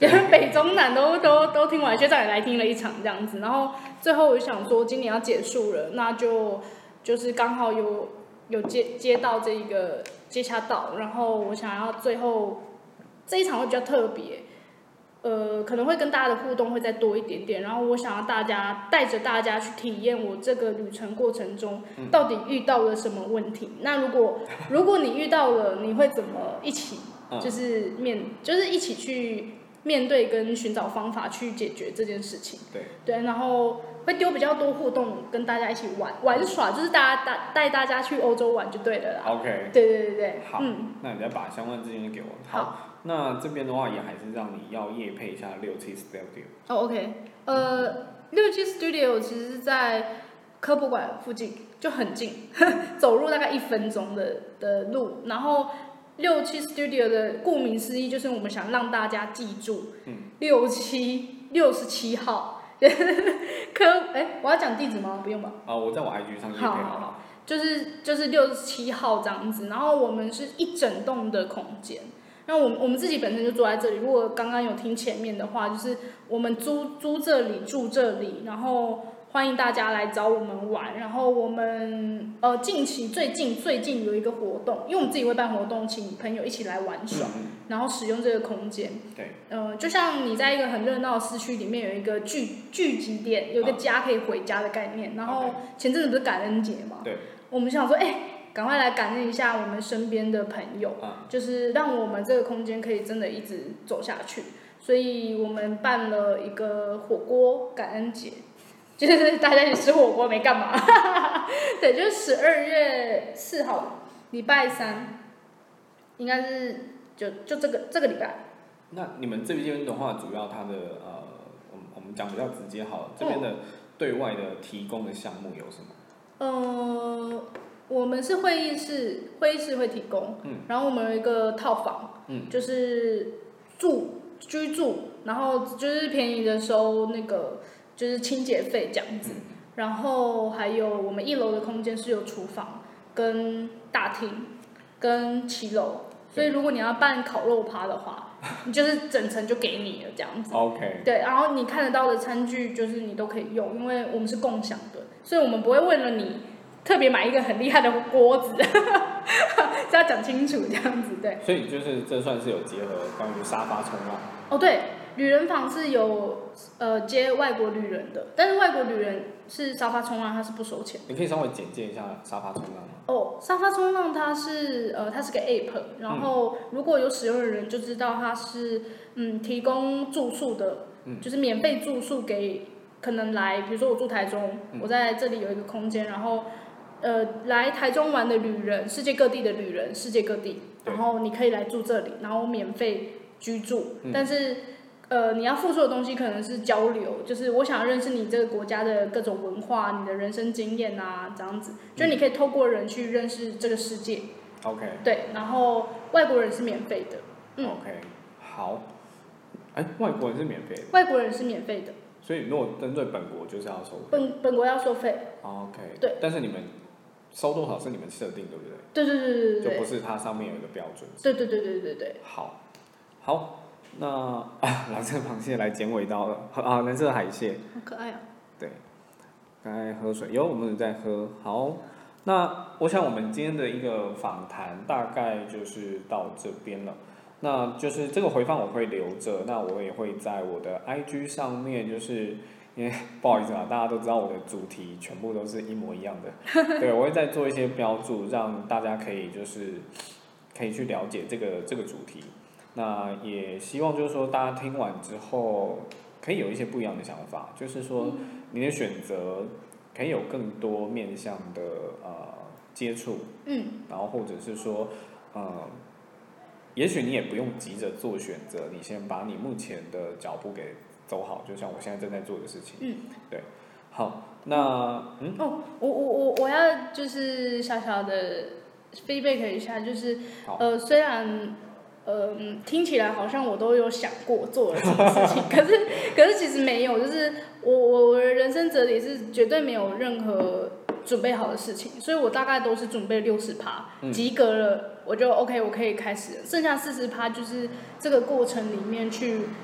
就是北中南都都都听完，学长也来听了一场这样子，然后最后我就想说今年要结束了，那就就是刚好有有接接到这个接洽到，然后我想要最后这一场会比较特别。呃，可能会跟大家的互动会再多一点点，然后我想要大家带着大家去体验我这个旅程过程中到底遇到了什么问题。嗯、那如果如果你遇到了，你会怎么一起就是面，就是一起去面对跟寻找方法去解决这件事情。 对对，然后会丢比较多互动，跟大家一起玩玩耍，就是大家带带大家去欧洲玩就对了啦。 OK。 对对对对。 好， 嗯、 那你再把相关资讯给我。 好。 好，那这边的话也还是让你要业配一下六七 Studio。 哦 ，OK， 呃，六七 Studio 其实是在科博馆附近，就很近，走路大概一分钟的的路。然后六七 Studio 的顾名思义，就是我们想让大家记住，嗯，六七六十七号，科，哎，我要讲地址吗？不用吧？ 啊、呃，我在我 I G 上业配好了。 好，就是就是六十七号这样子。然后我们是一整栋的空间。那我们我们自己本身就住在这里，如果刚刚有听前面的话，就是我们租租这里住这里，然后欢迎大家来找我们玩。然后我们呃近期最近最近有一个活动，因为我们自己会办活动，请朋友一起来玩耍，嗯、然后使用这个空间。 对。 呃，就像你在一个很热闹的市区里面有一个聚聚集点，有一个家可以回家的概念。然后前阵子不是感恩节嘛？ 对。 我们想说，哎、欸。赶快来感恩一下我们身边的朋友，嗯、就是让我们这个空间可以真的一直走下去。所以我们办了一个火锅感恩节，就是大家一起吃火锅没干嘛，对，就是十二月四号礼拜三，应该是就就这个这个礼拜。 那你们这边的话，主要它的呃，我们我们讲比较直接好了，这边的对外的提供的项目有什么？ 呃。我们是会议室，会议室会提供，嗯、然后我们有一个套房，嗯、就是住居住，然后就是便宜的收那个就是清洁费这样子，嗯、然后还有我们一楼的空间是有厨房跟大厅跟七楼，所以如果你要办烤肉趴的话，你就是整层就给你了这样子。 OK。 对，然后你看得到的餐具就是你都可以用，因为我们是共享的，所以我们不会为了你。特别买一个很厉害的锅子，是要讲清楚这样子，对。 所以就是这算是有结合关于沙发冲浪。 哦，对，旅人房是有呃接外国旅人的，但是外国旅人是沙发冲浪，它是不收钱。 你可以稍微简介一下沙发冲浪吗？ 哦，沙发冲浪它是呃它是个 app， 然后如果有使用的人就知道它是嗯提供住宿的，嗯、就是免费住宿给可能来，比如说我住台中，嗯、我在这里有一个空间，然后。呃，来台中玩的旅人，世界各地的旅人，世界各地，然后你可以来住这里，然后免费居住，嗯、但是，呃，你要付出的东西可能是交流，就是我想要认识你这个国家的各种文化，你的人生经验啊，这样子，就你可以透过人去认识这个世界。 OK。 对，然后外国人是免费的。 嗯、OK， 好，哎，外国人是免费的。 外国人是免费的。 所以如果针对本国就是要收费。 本本国要收费。 OK。 对。 但是你们。收多少是你们设定，对不对？ 对对对对对。 就不是它上面有一个标准。 对对对对对对。 好，好，那啊，蓝色螃蟹来剪尾刀了啊，蓝色海蟹。 好可爱啊。 对，刚才喝水，有我们在喝。好，那我想我们今天的一个访谈大概就是到这边了。那就是这个回放我会留着，那我也会在我的 I G 上面，就是因为不好意思啊，大家都知道我的主题全部都是一模一样的，对，我会再做一些标注，让大家可以就是可以去了解这个这个主题。那也希望就是说大家听完之后可以有一些不一样的想法，就是说你的选择可以有更多面向的呃接触，嗯，然后或者是说呃。也许你也不用急着做选择，你先把你目前的脚步给走好，就像我现在正在做的事情。嗯，对，好，那嗯哦，我我我我要就是小小的 feedback 一下，就是呃虽然呃听起来好像我都有想过做了什么事情，可是可是其实没有，就是我我我的人生哲理是绝对没有任何准备好的事情，所以我大概都是准备六十趴，及格了。我就 OK， 我可以开始了，剩下四十趴就是这个过程里面去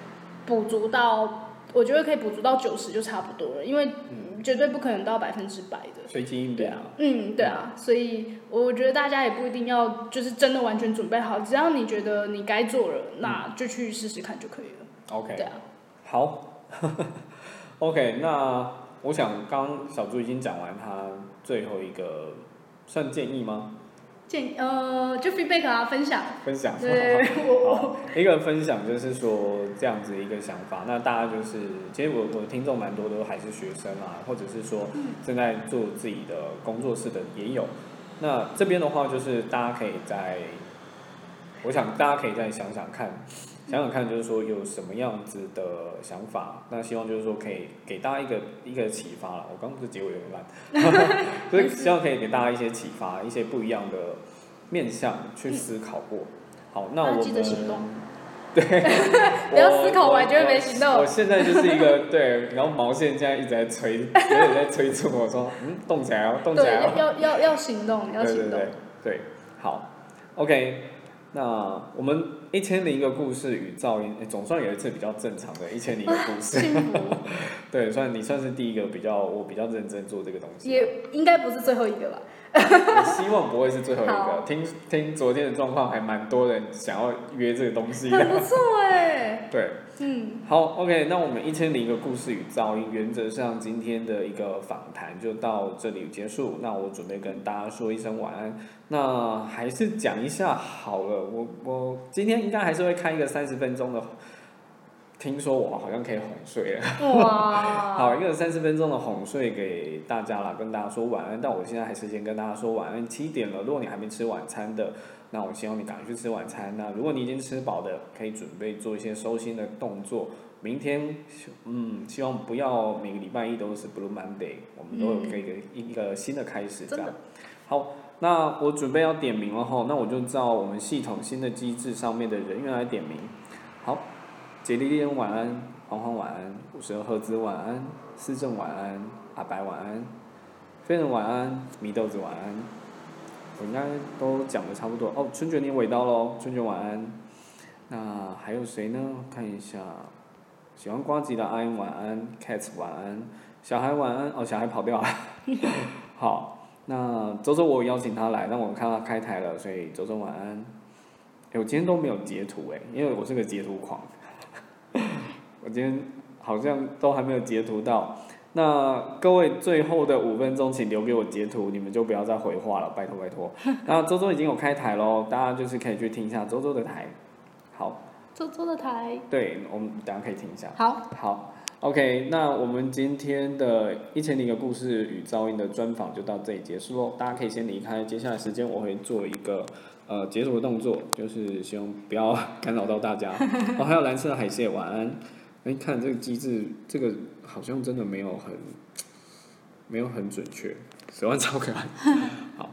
补足到，我觉得可以补足到九十就差不多了，因为绝对不可能到百分之百的。 随机应变啊。 嗯，对啊，所以我觉得大家也不一定要就是真的完全准备好，只要你觉得你该做了，那就去试试看就可以了。 OK。 对啊。 好。OK， 那我想刚刚小猪已经讲完他最后一个算建议吗？ 建呃就 feedback 啊，分享。 分享。 对。 好，一个分享就是说这样子一个想法，那大家就是其实我我听众蛮多都还是学生啊，或者是说正在做自己的工作室的也有。那这边的话就是大家可以在，我想大家可以再想想看。想想看，就是说有什么样子的想法，那希望就是说可以给大家一个一个启发了。我刚刚不是结尾有点烂，所以希望可以给大家一些启发，一些不一样的面向去思考过。好，那我们记得行动。 对， 不要思考完就会没行动。 我, 我, 我现在就是一个对，然后毛线现在一直在催，有点在催促我说，嗯，动起来哦，动起来哦。 对，要要要行动，要行动。 对对对对，好 ，OK。那我们一千零一个故事与噪音，总算有一次比较正常的一千零一个故事。对，算你算是第一个比较我比较认真做这个东西。 也应该不是最后一个吧。 我希望不会是最后一个。听听昨天的状况，还蛮多人想要约这个东西的。 很不错哎。 对， 嗯， 好 ，OK， 那我们一千零一个故事与噪音，原则上今天的一个访谈就到这里结束。那我准备跟大家说一声晚安。那还是讲一下好了，我我今天应该还是会开一个三十分钟的。听说我好像可以哄睡了。 哇！ 好，一个三十分钟的哄睡给大家啦，跟大家说晚安。但我现在还是先跟大家说晚安，七点了。如果你还没吃晚餐的，那我希望你赶快去吃晚餐。那如果你已经吃饱的，可以准备做一些收心的动作。明天，嗯，希望不要每个礼拜一都是 Blue Monday， 我们都有一个、嗯、一个新的开始，这样。好，那我准备要点名了哈，那我就照我们系统新的机制上面的人员来点名。好。杰利利恩晚安，黄黄晚安，五十二赫兹晚安，思正晚安，阿白晚安，飞人晚安，米豆子晚安。我应该都讲的差不多哦。春卷你尾刀喽，春卷晚安。那还有谁呢？看一下，喜欢瓜吉的阿英晚安 ，Cats 晚安，小孩晚安哦，小孩跑掉了。好，那周周我有邀请他来，但我看他开台了，所以周周晚安。欸、我今天都没有截图哎，因为我是个截图狂。我今天好像都还没有截图到，那各位最后的五分钟请留给我截图，你们就不要再回话了，拜托拜托。那周周已经有开台咯，大家就是可以去听一下周周的台。好。 周周的台。 对，我们等一下可以听一下。 好。 好 ，OK， 那我们今天的一千零个故事与噪音的专访就到这里结束咯，大家可以先离开，接下来时间我会做一个。呃，截图的动作就是希望不要干扰到大家。哦，还有蓝色的海蟹晚安。哎，看这个机制，这个好像真的没有很，没有很准确。十万超可爱。好，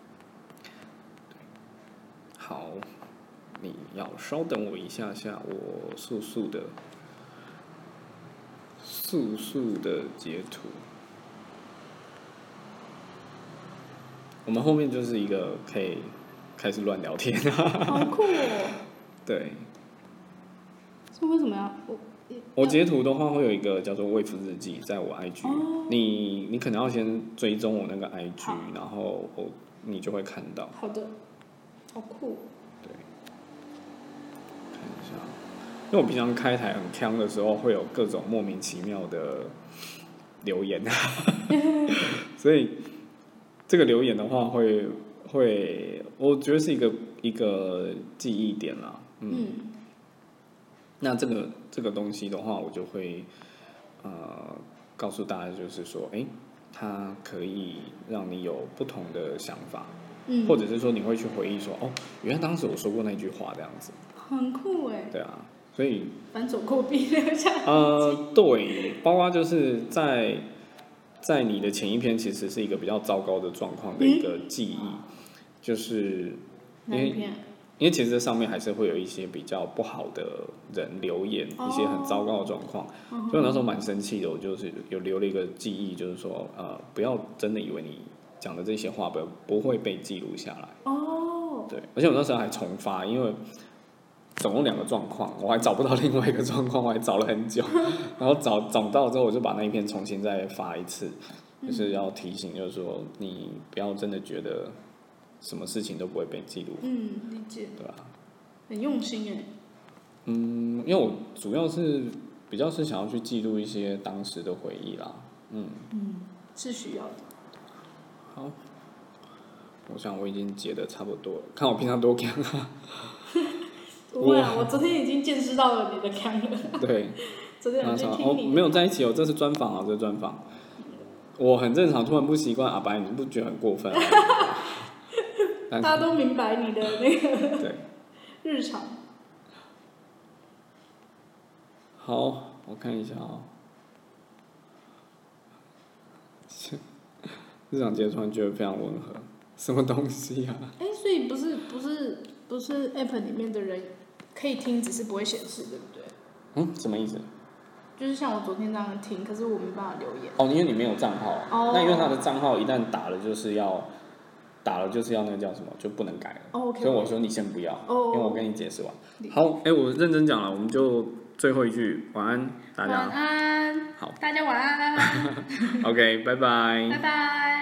好，你要稍等我一下下，我速速的，速速的截图。我们后面就是一个可以。开始乱聊天。 好酷哦！ 对。 是为什么要我？ 我截图的话会有一个叫做“卫夫日记”在我 I G，、哦、你你可能要先追踪我那个 I G， 然后我你就会看到。 好的，好酷。 对。看一下，因为我平常开台很呛的时候，会有各种莫名其妙的留言，所以这个留言的话会。会，我觉得是一个一个记忆点啦，嗯。嗯那这个这个东西的话，我就会呃告诉大家，就是说，哎，它可以让你有不同的想法，嗯，或者是说你会去回忆说，哦，原来当时我说过那句话这样子， 很酷哎。 对啊，所以反走过必留下。 呃，对，包括就是在在你的前一篇，其实是一个比较糟糕的状况的一个记忆。嗯就是因为因为其实这上面还是会有一些比较不好的人留言，哦、一些很糟糕的状况，嗯、所以我那时候蛮生气的。我就是有留了一个记忆，就是说呃，不要真的以为你讲的这些话不不会被记录下来。哦。对，而且我那时候还重发，因为总共两个状况，我还找不到另外一个状况，我还找了很久，然后找找到之后，我就把那一篇重新再发一次，就是要提醒，就是说你不要真的觉得什么事情都不会被记录。 嗯，理解。 对吧？ 很用心哎。 嗯，因为我主要是比较是想要去记录一些当时的回忆啦。嗯。 嗯，是需要的。 好。我想我已经解的差不多了，看我平常多强啊！ 不会啊，我昨天已经见识到了你的强了。 对， 昨天我去听你的。 哦，没有在一起哦，这是专访啊，这是专访。我很正常，突然不习惯阿白，你不觉得很过分啊？ 大家都明白你的那个对日常。 好，我看一下啊、哦。日常节突然觉得非常温和。什么东西啊？ 哎、欸，所以不是不是不是 App 里面的人可以听，只是不会显示，对不对？ 嗯，什么意思？ 就是像我昨天这样听，可是我没办法留言。 哦，因为你没有账号。 哦。 那因为他的账号一旦打了，就是要打了就是要那个叫什么，就不能改了。 哦 OK。 所以我说你先不要， 哦、 因为我跟你解释完。好，哎、欸，我认真讲了，我们就最后一句，晚安，大家。 晚安。 好， 大家晚安。 OK， 拜拜。 拜拜。